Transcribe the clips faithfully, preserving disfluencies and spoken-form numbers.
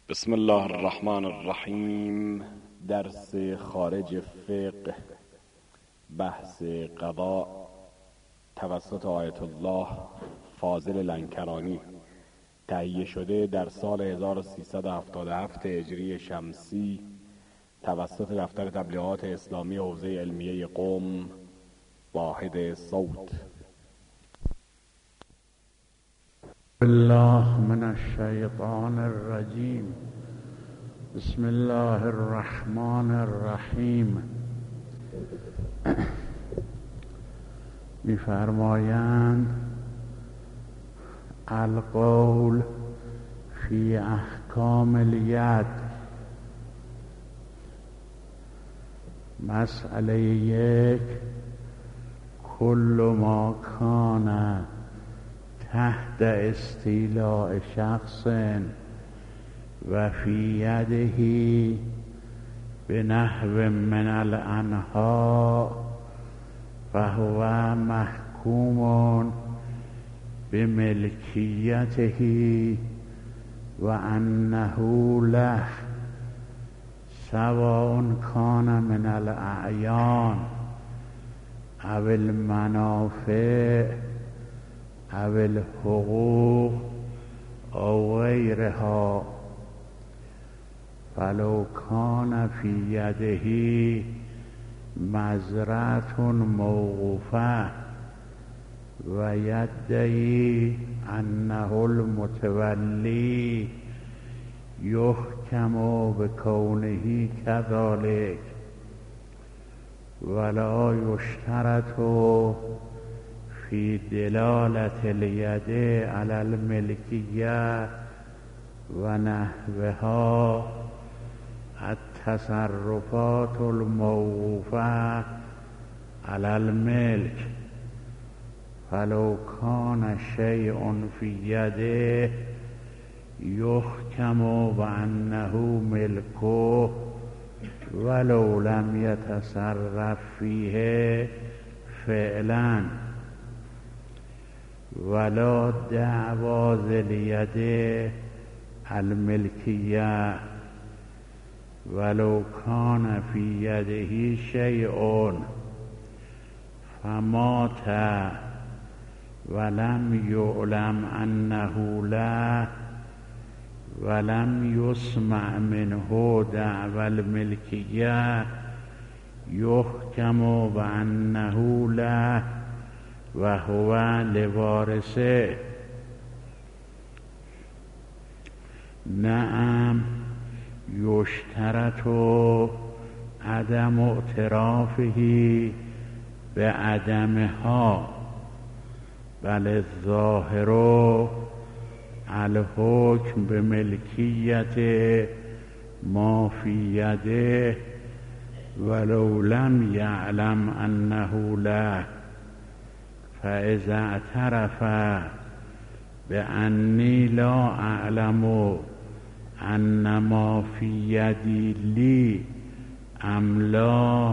بسم الله الرحمن الرحیم. درس خارج فقه، بحث قضا توسط آیت الله فاضل لنکرانی، تهیه شده در سال هزار و سیصد و هفتاد و هفت هجری شمسی توسط دفتر تبلیغات اسلامی حوزه علمیه قم، واحد صوت. بالله من الشیطان الرجیم. بسم الله الرحمن الرحیم. می‌فرمایند القول فی احکام الید. مسئله یک، کل ما کان تحت استیلاء شخص و فی یده بنحو من الانحاء فهو محکوم بملکیته و انه له، سواء کان من الاعیان او المنافع او الحقوق او غیرها. فلو کان فی یده مزرعة موقوفه و یدعی انه المتولی یحکم بکونه کذلک ولا یشترط فی دلالة الید علی الملکیه و نحوها التصرفات الموقوفه علی الملک. فلو کان شیء فی یده یحکم بانه ملکه ولو لم یتصرف فیه فعلا، ولا دعوا ذی الید الملکیه ولو کان فی یده شیء فمات ولم یعلم انه له ولم یسمع منه دعوی الملکیه یحکم بانه له و هو لوارثه. نعم یشترط عدم اعترافه به عدمها، بل الظاهر الحکم به ملکیت ما فی یده ولو لم یعلم انه له. فاذا اعترف بانی لا اعلم ان ما فی یدی لی ام لا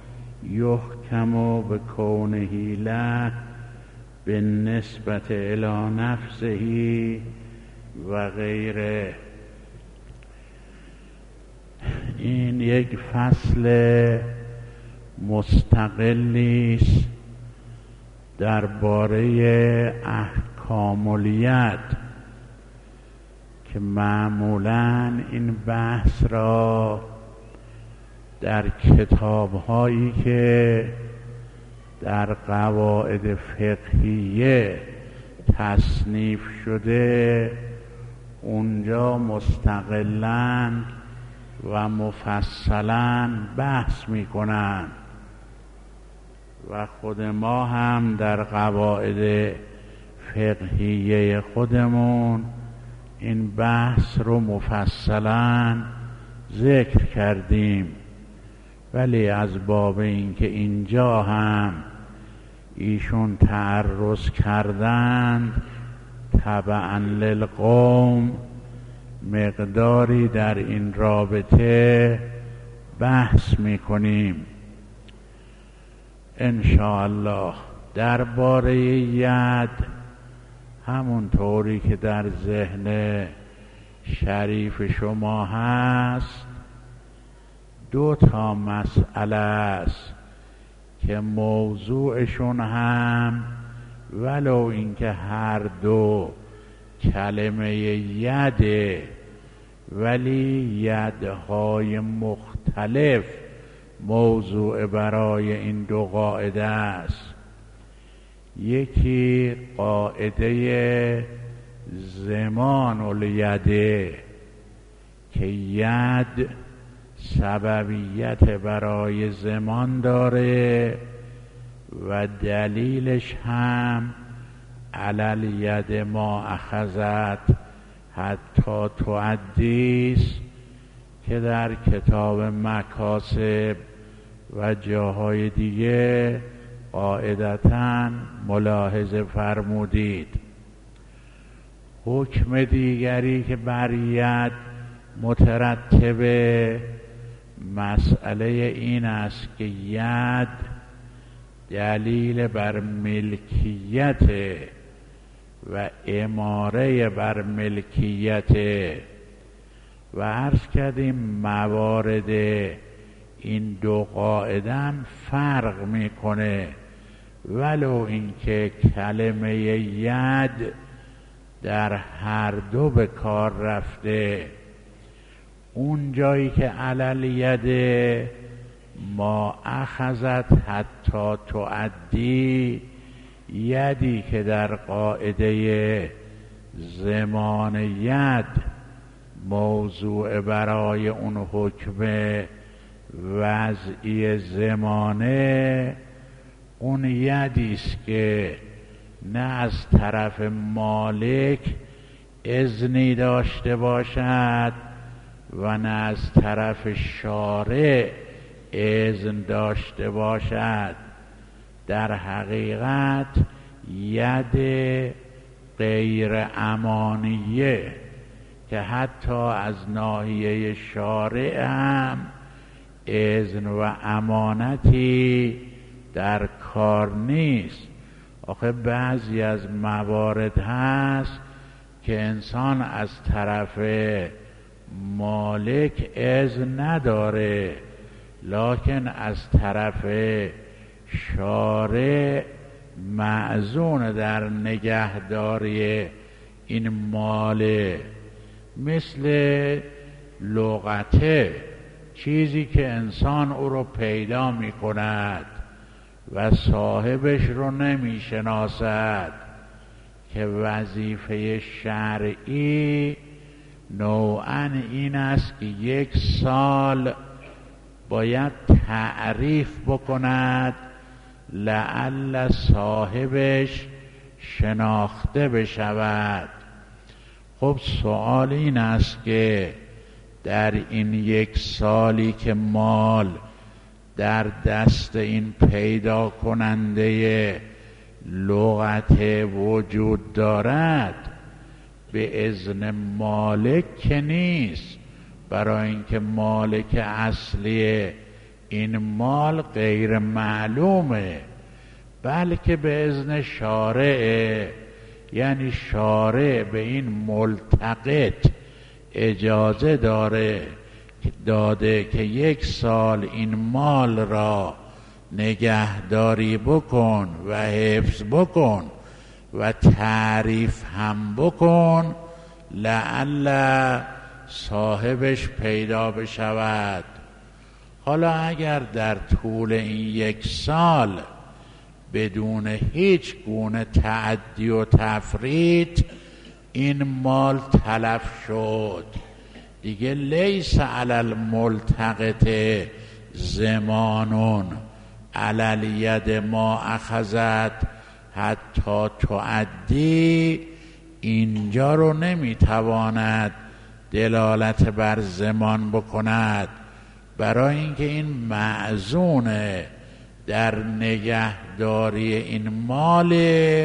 یحکم بکونه له بالنسبة الی نفسه و غیره. این یک فصل مستقلی است درباره احکام الید که معمولاً این بحث را در کتاب‌هایی که در قواعد فقهیه تصنیف شده اونجا مستقلاً و مفصلاً بحث می‌کنند و خود ما هم در قواعد فقهیه خودمون این بحث رو مفصلاً ذکر کردیم، ولی از باب اینکه اینجا هم ایشون تعرض کردند تبعاً للقوم مقداری در این رابطه بحث میکنیم ان شاء الله. درباره ید همون طوری که در ذهن شریف شما هست دو تا مسئله است که موضوعشون هم ولو اینکه هر دو کلمه یده ولی یدهای مختلف موضوع برای این دو قاعده است. یکی قاعده زمان الیده که ید سببیت برای زمان داره و دلیلش هم علل ید ما اخذت حتی تؤدیست که در کتاب مکاسب و جاهای دیگه قاعدتاً ملاحظه فرمودید. حکم دیگری که بر ید مترتبه مسئله این است که ید دلیل بر ملکیت و اماره بر ملکیت و عرض کردیم موارد این دو قاعده هم فرق میکنه ولو اینکه کلمه ید در هر دو به کار رفته. اون جایی که علل ید ما اخذت حتی تؤدی، یدی که در قاعده زمان ید موضوع برای اون حکم وضعی زمانه، اون یدیست که نه از طرف مالک اذنی داشته باشد و نه از طرف شارع اذن داشته باشد. در حقیقت ید غیر امانیه که حتی از ناحیه شارع هم اذن و امانتی در کار نیست. آخه بعضی از موارد هست که انسان از طرف مالک اذن نداره لکن از طرف شارع معزون در نگهداری این مال، مثل لغته، چیزی که انسان او رو پیدا می کند و صاحبش رو نمی شناسد، که وظیفه شرعی نوعاً این است که یک سال باید تعریف بکند لعل صاحبش شناخته بشود. خب سوال این است که در این یک سالی که مال در دست این پیدا کننده لغت وجود دارد، به اذن مالک که نیست، برای اینکه مالک اصلی این مال غیر معلومه، بلکه به اذن شارع، یعنی شارع به این ملتقط اجازه داره داده که یک سال این مال را نگهداری بکن و حفظ بکن و تعریف هم بکن لعل صاحبش پیدا بشود. حالا اگر در طول این یک سال بدون هیچ گونه تعدی و تفریط این مال تلف شد، دیگه لیس علی الملتقط زمانون علی ید ما اخذت حتی تؤدی، اینجا رو نمیتواند دلالت بر زمان بکند، برای اینکه این معزونه در نگهداری این مال،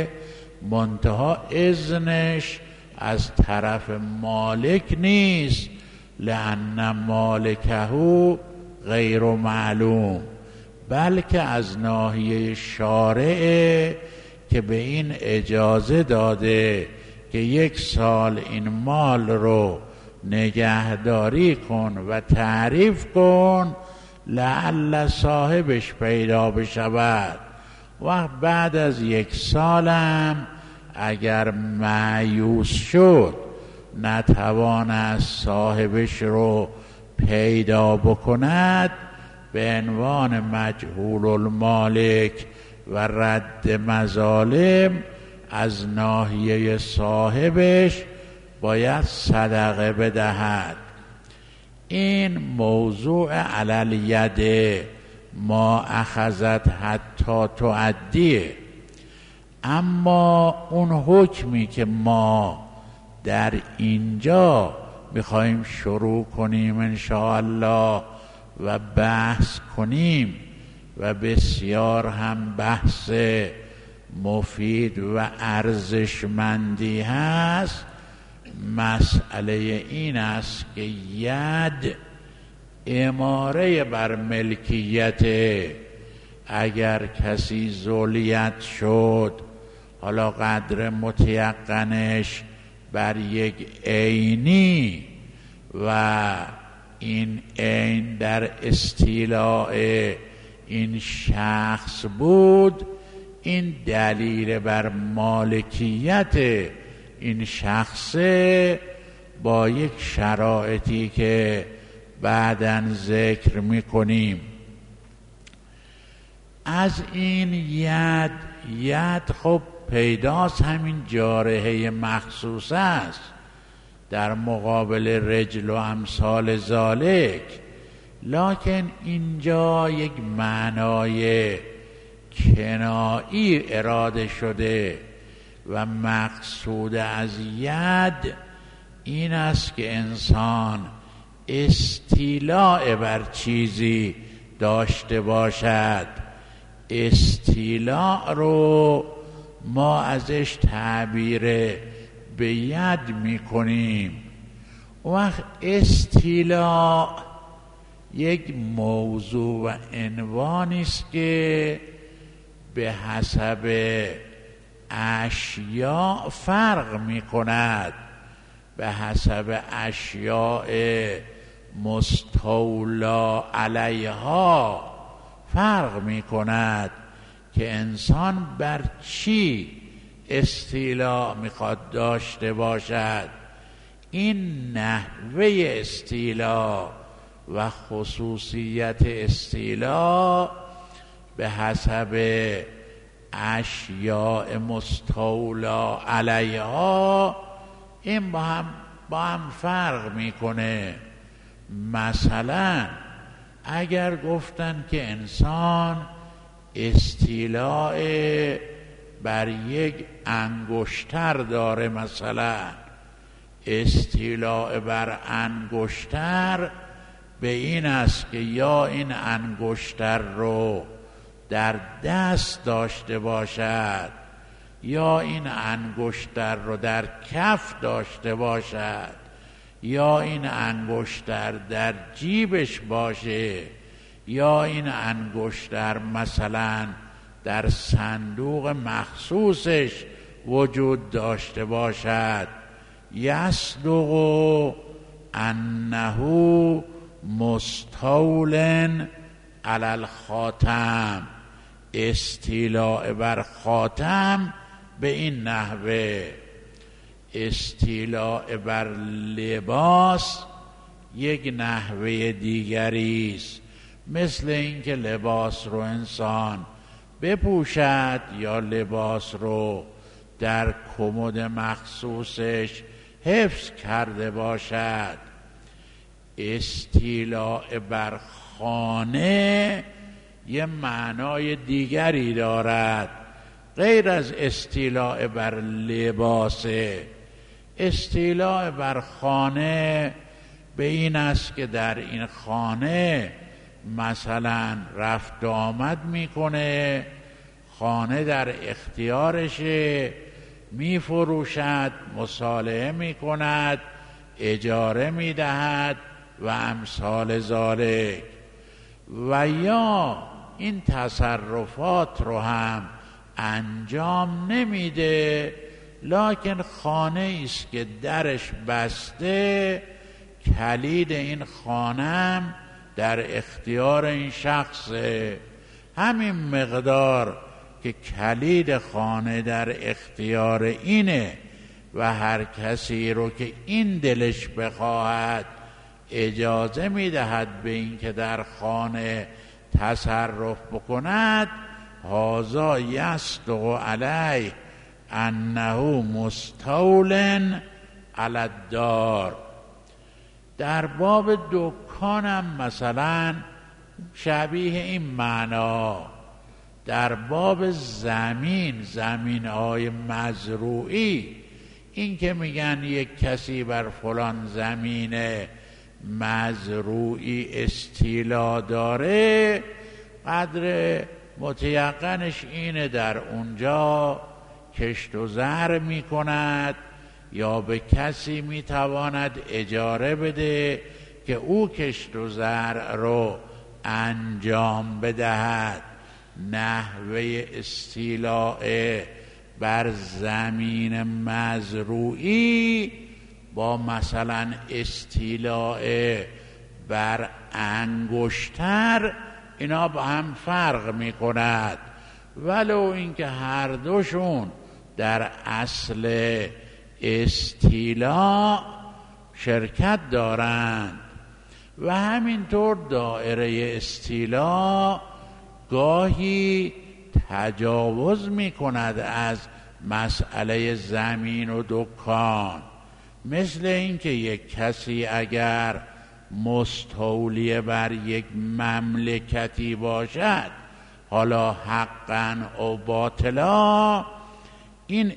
منتها اذنش از طرف مالک نیست، لأن مالکه غیر معلوم، بلکه از ناحیه شارع که به این اجازه داده که یک سال این مال رو نگهداری کن و تعریف کن لعل صاحبش پیدا بشود. و بعد از یک سالم اگر مایوس شد نتوانست صاحبش رو پیدا بکند، به عنوان مجهول المالک و رد مظالم از ناحیه صاحبش باید صدقه بدهد. این موضوع علل ید ما اخذت حتی تؤدیه. اما اون حکمی که ما در اینجا میخوایم شروع کنیم انشاءالله و بحث کنیم و بسیار هم بحث مفید و ارزشمندی هست، مسئله این است که ید اماره بر ملکیت. اگر کسی ذلیت شد، حالا قدر متیقنش بر یک عینی و این عین در استیلاء این شخص بود، این دلیل بر مالکیت این شخصه با یک شرایطی که بعداً ذکر میکنیم. از این ید ید خب پیداست همین جارحه مخصوص است در مقابل رجل و امثال ذالک، لکن اینجا یک معنای کنایی اراده شده و مقصود از ید این است که انسان استیلاء بر چیزی داشته باشد. استیلاء رو ما ازش تعبیر به ید می کنیم. وقت استیلاء یک موضوع و عنوانی است که به حسب اشیاء فرق می کند، به حسب اشیاء مستولا علیها فرق می کند که انسان بر چی استیلا میخواد داشته باشد. این نحوه استیلا و خصوصیت استیلا به حسب اشیاء مستولا علیها این با هم با هم فرق میکنه. مثلا اگر گفتن که انسان استیلاء بر یک انگشتر داره، مثلا استیلاء بر انگشتر به این است که یا این انگشتر رو در دست داشته باشد یا این انگشتر رو در کف داشته باشد یا این انگشتر در جیبش باشه یا این انگشتر مثلا در صندوق مخصوصش وجود داشته باشد. یصدق انه مستولن علی الخاتم، استیلاء بر خاتم به این نحوه. استیلاء بر لباس یک نحوه دیگری است، مثل اینکه لباس رو انسان بپوشد یا لباس رو در کمد مخصوصش حفظ کرده باشد. استیلاء بر خانه یه معنای دیگری دارد غیر از استیلاء بر لباسه. استیلاء بر خانه به این است که در این خانه مثلا رفت و آمد میکنه، خانه در اختیارشه، میفروشد، مصالحه میکند، اجاره میدهد و امثال ذالک. و یا این تصرفات رو هم انجام نمیده، لکن خانه است که درش بسته، کلید این خانم در اختیار این شخصه. همین مقدار که کلید خانه در اختیار اینه و هر کسی رو که این دلش بخواهد اجازه میدهد به این که در خانه تصرف بکند، هذا یصدق علیه انه مستولن علی الدار. در باب دکانم مثلا شبیه این معنا. در باب زمین، زمین های مزروعی، این که میگن یک کسی بر فلان زمین مزروعی استیلا داره، قدر متیقنش اینه در اونجا کشت و زر میکند یا به کسی میتواند اجاره بده که او کشت و زر رو انجام بدهد. نحوه استیلاء بر زمین مزروعی با مثلا استیلاء بر انگشتر اینا با هم فرق می کند، ولو اینکه هر دوشون در اصل استیلاء شرکت دارند. و همینطور دایره استیلاء گاهی تجاوز می کند از مسئله زمین و دکان، مثل اینکه یک کسی اگر مستولی بر یک مملکتی باشد، حالا حقا و باطلا، این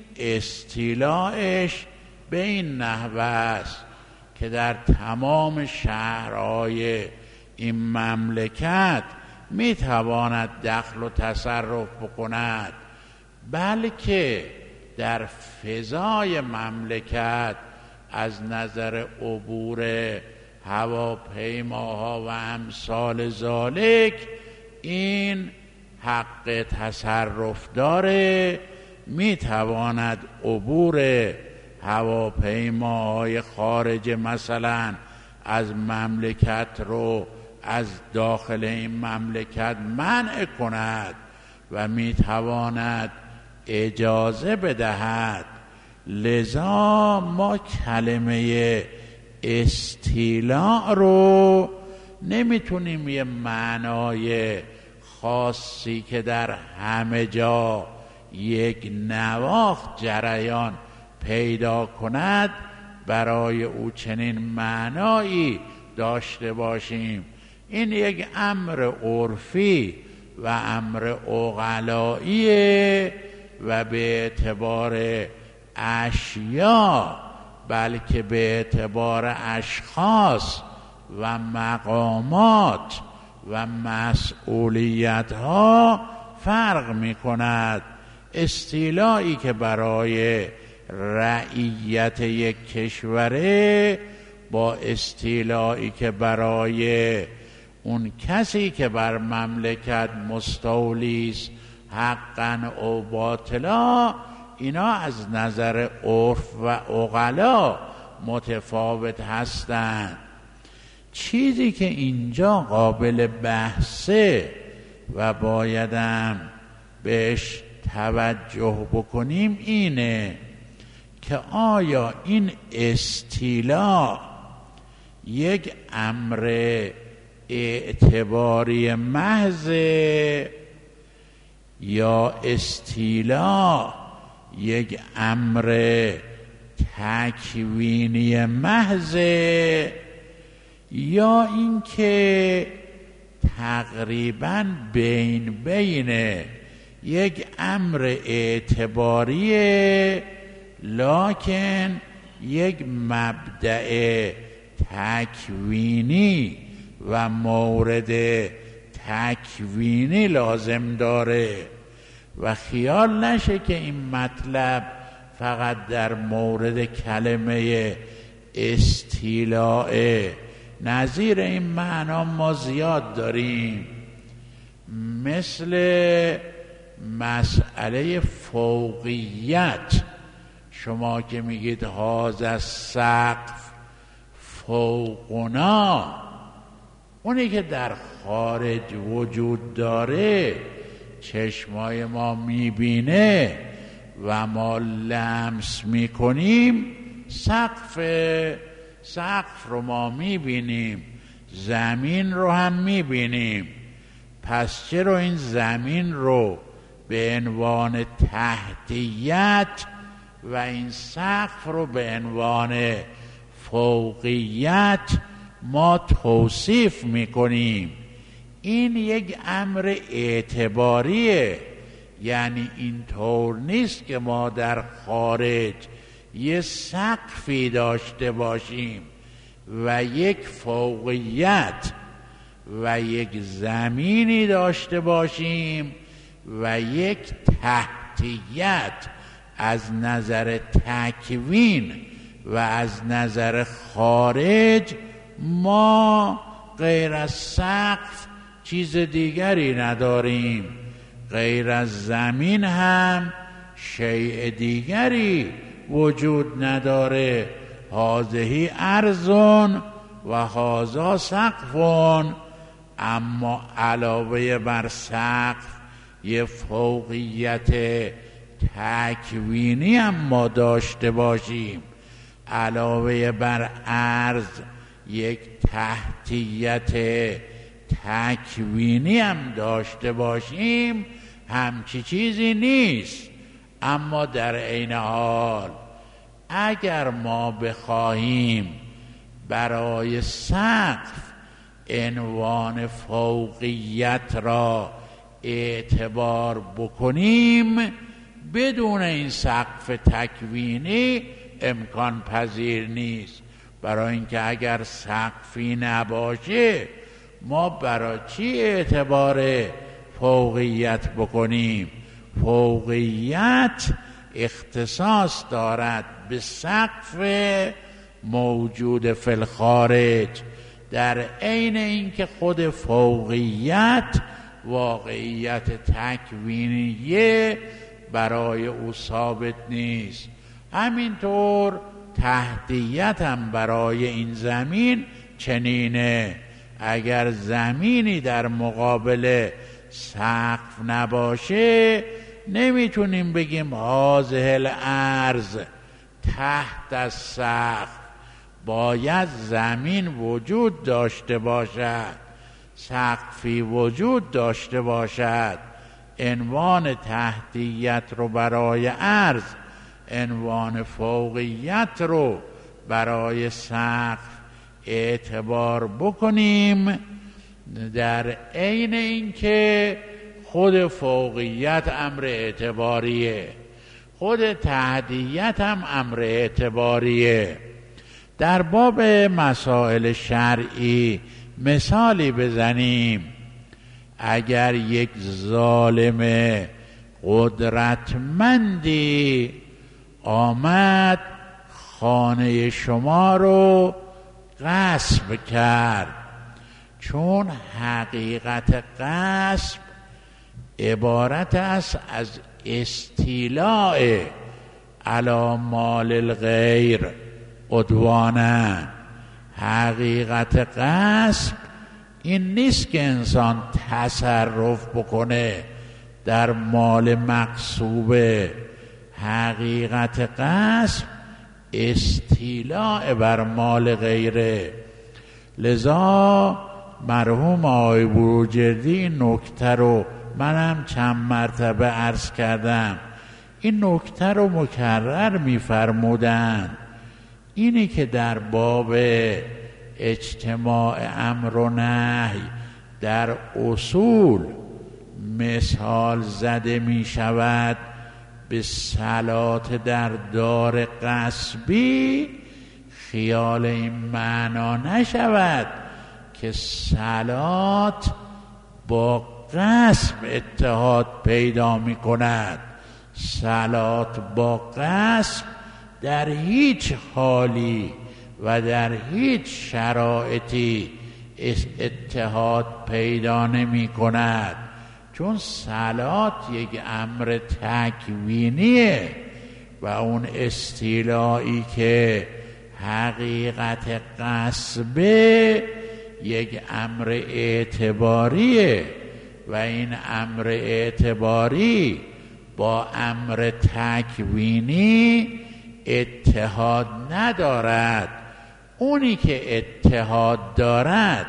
استیلاش به این نحوه است که در تمام شهرهای این مملکت می تواند دخل و تصرف بکند، بلکه در فضای مملکت از نظر عبور هواپیماها و امثال ذالک این حق تصرف داره، می تواند عبور هواپیماهای خارج مثلا از مملکت رو از داخل این مملکت منع کند و می تواند اجازه بدهد. لذا ما کلمه استیلاء رو نمیتونیم یه معنای خاصی که در همه جا یک نواخت جریان پیدا کند برای او چنین معنایی داشته باشیم. این یک امر عرفی و امر عقلاییه و به اعتبار اشیا بلکه به اعتبار اشخاص و مقامات و مسئولیت ها فرق می کند. استیلایی که برای رعیت یک کشوره با استیلایی که برای اون کسی که بر مملکت مستولیست حقا و باطلا، اینا از نظر عرف و عقلا متفاوت هستند. چیزی که اینجا قابل بحثه و بایدم بهش توجه بکنیم اینه که آیا این استیلا یک امر اعتباری محض یا استیلا یک امر تکوینی محض، یا اینکه تقریبا بین بین یک امر اعتباریه لکن یک مبدأ تکوینی و مورد تکوینی لازم داره و خیال نشه که این مطلب فقط در مورد کلمه استیلاء. نظیر این معنا ما زیاد داریم، مثل مسئله فوقیت. شما که میگید هذا السقف فوقنا، اونی که در خارج وجود داره، چشمای ما میبینه و ما لمس میکنیم، سقف سقف رو ما میبینیم، زمین رو هم میبینیم. پس چرا این زمین رو به عنوان تحتیت و این سقف رو به عنوان فوقیت ما توصیف میکنیم؟ این یک امر اعتباریه، یعنی اینطور نیست که ما در خارج یه سقفی داشته باشیم و یک فوقیت و یک زمینی داشته باشیم و یک تحتیت از نظر تکوین و از نظر خارج. ما غیر از سقف چیز دیگری نداریم، غیر از زمین هم شیء دیگری وجود نداره. هذه ارضون و هذا سقفون. اما علاوه بر سقف یه فوقیت تکوینی هم ما داشته باشیم، علاوه بر عرض یک تحتیت تکوینی هم داشته باشیم، همچی چیزی نیست. اما در عین حال اگر ما بخواهیم برای سقف عنوان فوقیت را اعتبار بکنیم، بدون این سقف تکوینی امکان پذیر نیست. برای اینکه اگر سقفی نباشه ما برای چی اعتبار فوقیت بکنیم؟ فوقیت اختصاص دارد به سقف موجود فی الخارج، در عین اینکه خود فوقیت واقعیت تکوینیه برای او ثابت نیست. همینطور تحتیت هم برای این زمین چنینه. اگر زمینی در مقابل سقف نباشه نمیتونیم بگیم هذه الارض تحت السقف. باید زمین وجود داشته باشد، سقفی وجود داشته باشد. عنوان تحتیت رو برای عرض، عنوان فوقیت رو برای سقف اعتبار بکنیم، در عین اینکه خود فوقیت امر اعتباریه، خود تحتیت هم امر اعتباریه. در باب مسائل شرعی مثالی بزنیم. اگر یک ظالم قدرتمندی آمد خانه شما رو غصب کرد، چون حقیقت غصب عبارت است از استیلاء علی مال الغیر عدوانا. حقیقت غصب این نیست که انسان تصرف بکنه در مال مغصوبه. حقیقت غصب استیلاء بر مال غیره. لذا مرحوم آقای بروجردی این نکته رو منم چند مرتبه عرض کردم، این نکته رو مکرر می‌فرمودند. اینی که در باب اجتماع امر و نهی در اصول مثال زده می شود به صلات در دار غصبی، خیال این معنا نشود که صلات با غصب اتحاد پیدا می کند. صلات با غصب در هیچ حالی و در هیچ شرایطی اتحاد پیدا نمی کند، چون صلات یک امر تکوینیه و اون استیلایی که حقیقت غصبه یک امر اعتباریه و این امر اعتباری با امر تکوینی اتحاد ندارد. اونی که اتحاد دارد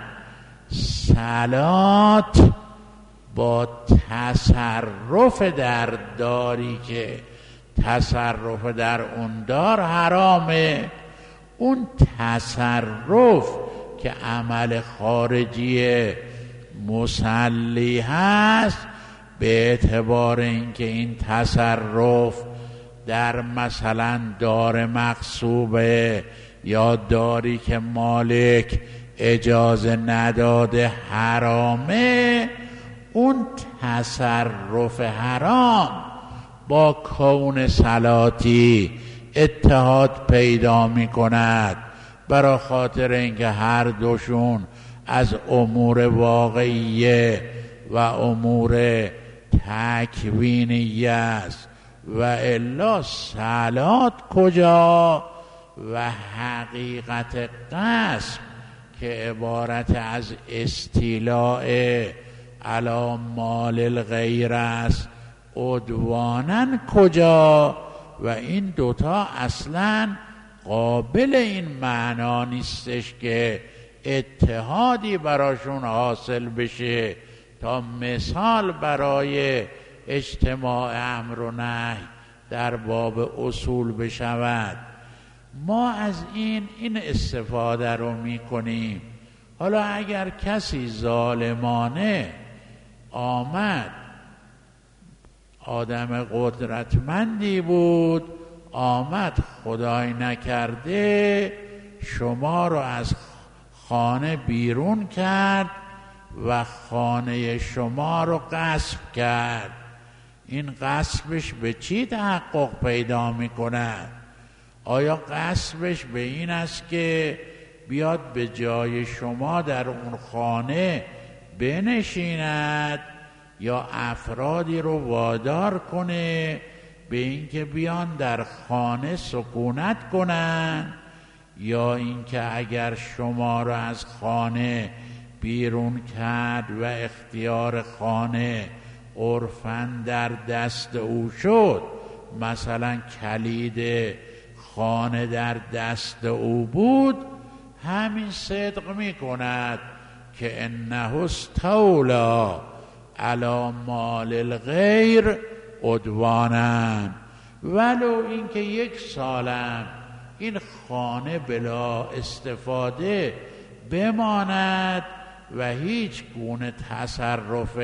صلات با تصرف در داری که تصرف در اون دار حرامه. اون تصرف که عمل خارجی مصلی هست، به اعتبار اینکه این تصرف در مثلا دار مغصوبه یا داری که مالک اجازه نداده حرامه، اون تصرف حرام با کون صلاتی اتحاد پیدا می کند، برای خاطر اینکه هر دوشون از امور واقعیه و امور تکوینی است. و الا صلات کجا؟ و حقیقت قسم که عبارت از استیلاء علی مال الغیر است عدوانا کجا؟ و این دوتا اصلا قابل این معنا نیستش که اتحادی براشون حاصل بشه تا مثال برای اجتماع امر و نهی در باب اصول بشود. ما از این این استفاده رو می کنیم. حالا اگر کسی ظالمانه آمد، آدم قدرتمندی بود، آمد خدای نکرده شما رو از خانه بیرون کرد و خانه شما رو غصب کرد، این غصبش به چی تحقق پیدا می کند؟ آیا غصبش به این است که بیاد به جای شما در اون خانه بنشیند یا افرادی رو وادار کنه به اینکه بیان در خانه سکونت کنن، یا اینکه اگر شما رو از خانه بیرون کرد و اختیار خانه عرفاً در دست او شد، مثلا کلید خانه در دست او بود، همین صدق می کند که انه استولا علی مال الغیر عدوانا، ولو اینکه یک سالم این خانه بلا استفاده بماند و هیچ گونه تصرف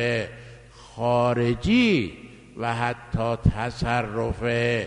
خارجی و حتی تصرف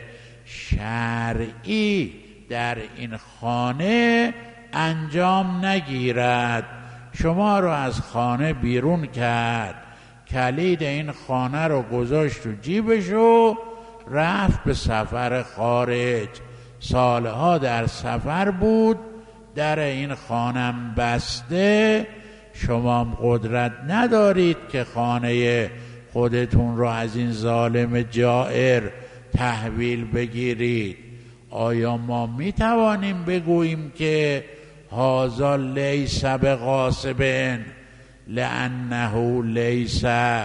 شرعی در این خانه انجام نگیرد. شما رو از خانه بیرون کرد، کلید این خانه رو گذاشت تو جیبش و رفت به سفر خارج، سالها در سفر بود، در این خانم بسته، شما قدرت ندارید که خانه خودتون رو از این ظالم جائر تحویل بگیرید. آیا ما می توانیم بگوییم که هذا لیس بغاصب لانه لیس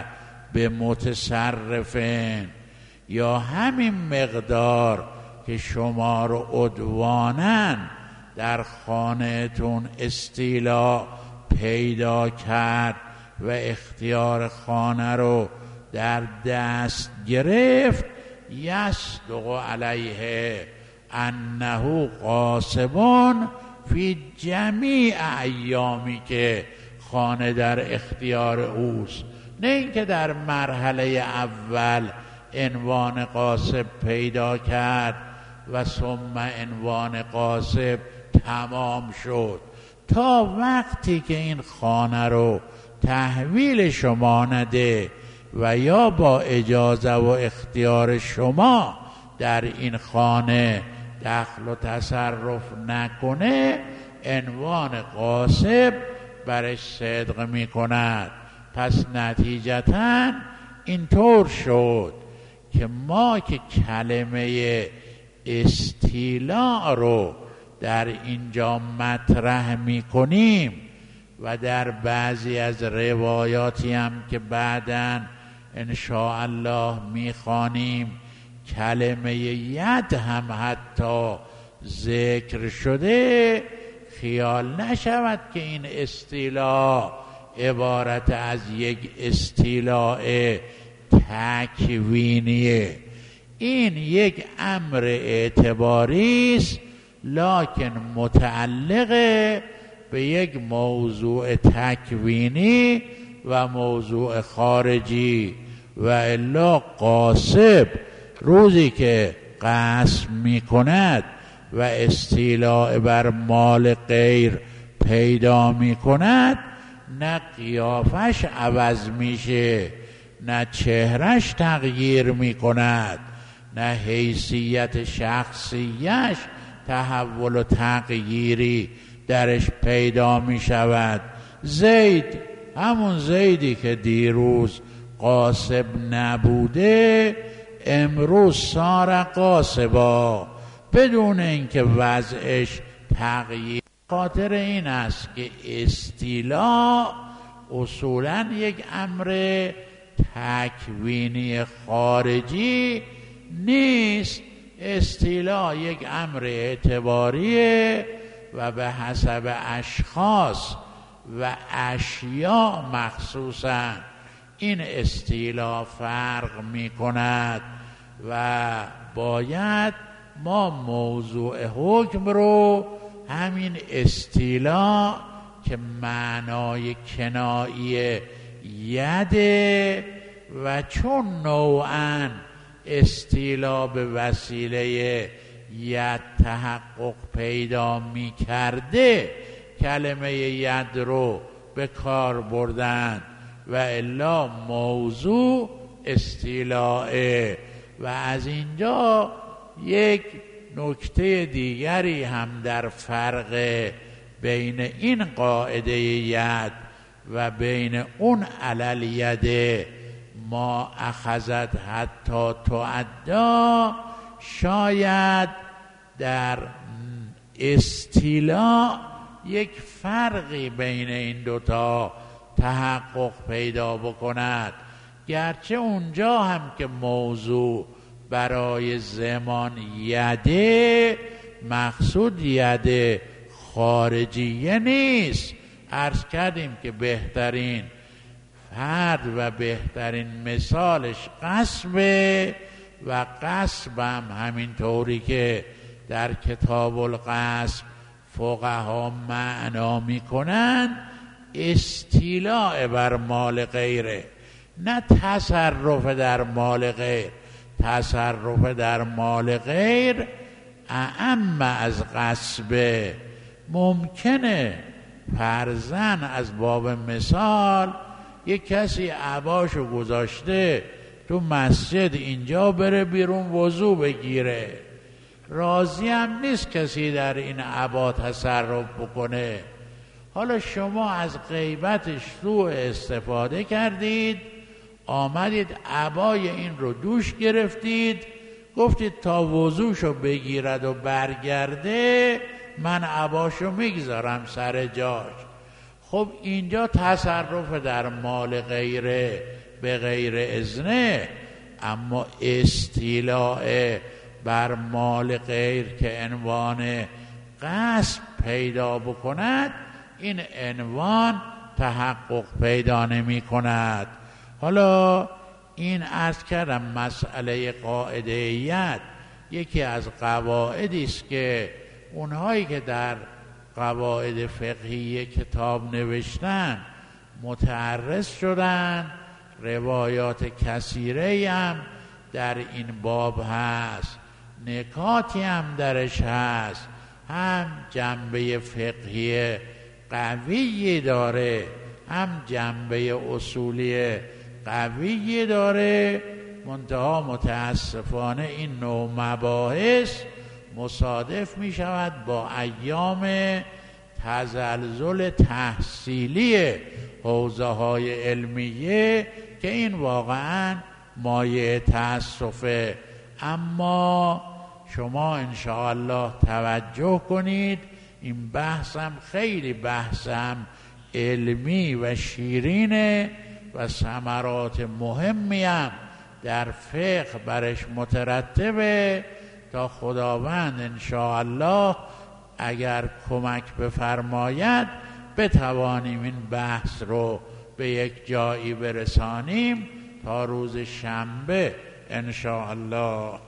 بمتصرف، یا همین مقدار که شما رو عدوانا در خانهتون استیلا پیدا کرد و اختیار خانه رو در دست گرفت، یصدق علیه انه غاصبون فی جمیع ایامی که خانه در اختیار اوست، نه اینکه در مرحله اول عنوان غاصب پیدا کرد و ثم عنوان غاصب تمام شد. تا وقتی که این خانه رو تحویل شما نده و یا با اجازه و اختیار شما در این خانه دخل و تصرف نکنه، عنوان غاصب برش صدق می کند. پس نتیجتاً اینطور شد که ما که کلمه استیلاء رو در اینجا مطرح میکنیم و در بعضی از روایاتی هم که بعداً ان شاء الله میخوانیم کلمه ید هم حتی ذکر شده، خیال نشود که این اصطلاح عبارت از یک اصطلاح تکوینیه. این یک امر اعتباری است، لکن متعلق به یک موضوع تکوینی و موضوع خارجی. و الا غاصب روزی که غصب می کند و استیلاء بر مال غیر پیدا می کند، نه قیافش عوض میشه، نه چهرش تغییر می کند، نه حیثیت شخصیش تحول و تغییری درش پیدا می شود. زید، همون زیدی که دیروز غاصب نبوده، امروز سار غاصبا، بدون اینکه وضعش تغییر. خاطر این است که استیلاء اصولاً یک امر تکوینی خارجی نیست. استیلاء یک امر اعتباریه و به حسب اشخاص و اشیاء مخصوصاً این استیلاء فرق می کند و باید ما موضوع حکم رو همین استیلاء که معنای کنایی یده و چون نوعاً استیلاء به وسیله ید تحقق پیدا می کرده، کلمه ید رو به کار بردن و الا موضوع استیلاء. و از اینجا یک نکته دیگری هم در فرق بین این قاعده ید و بین اون علل ید ما اخذت حتی تعدا، شاید در استیلاء یک فرقی بین این دوتا تحقق پیدا بکند، گرچه اونجا هم که موضوع برای زمان یده، مقصود یده خارجیه نیست. عرض کردیم که بهترین فرد و بهترین مثالش قصبه و قصب هم همین طوری که در کتاب القصب فقها معنا می کنند استیلاء بر مال غیره، نه تصرف در مال غیر. تصرف در مال غیر اعم از غصبه. ممکنه فرضاً از باب مثال یک کسی عباشو گذاشته تو مسجد، اینجا بره بیرون وضو بگیره، راضی هم نیست کسی در این عبا تصرف بکنه. حالا شما از غیبتش سوء استفاده کردید، آمدید عبای این رو دوش گرفتید، گفتید تا وضوشو بگیرد و برگرده من عباشو میگذارم سر جاش. خب اینجا تصرف در مال غیره به غیر اذنه، اما استیلاء بر مال غیر که عنوان غصب پیدا بکند، این عنوان تحقق پیدا نمی کند. حالا این عرض کردم مسئله قاعده ید یکی از قواعدی است که اونهایی که در قواعد فقهی کتاب نوشتن متعرض شدن. روایات کثیره هم در این باب هست، نکاتی هم درش هست، هم جنبه فقهی قوی داره، هم جنبه اصولی قوی داره. منتها متاسفانه این نوع مباحث مصادف می شود با ایام تزلزل تحصیلی حوزه های علمیه که این واقعا مایه تأسفه. اما شما انشاءالله توجه کنید. این بحثم خیلی بحثم علمی و شیرینه و ثمرات مهمی هم در فقه برش مترتبه، تا خداوند انشاءالله اگر کمک بفرماید بتوانیم این بحث رو به یک جایی برسانیم تا روز شنبه انشاءالله.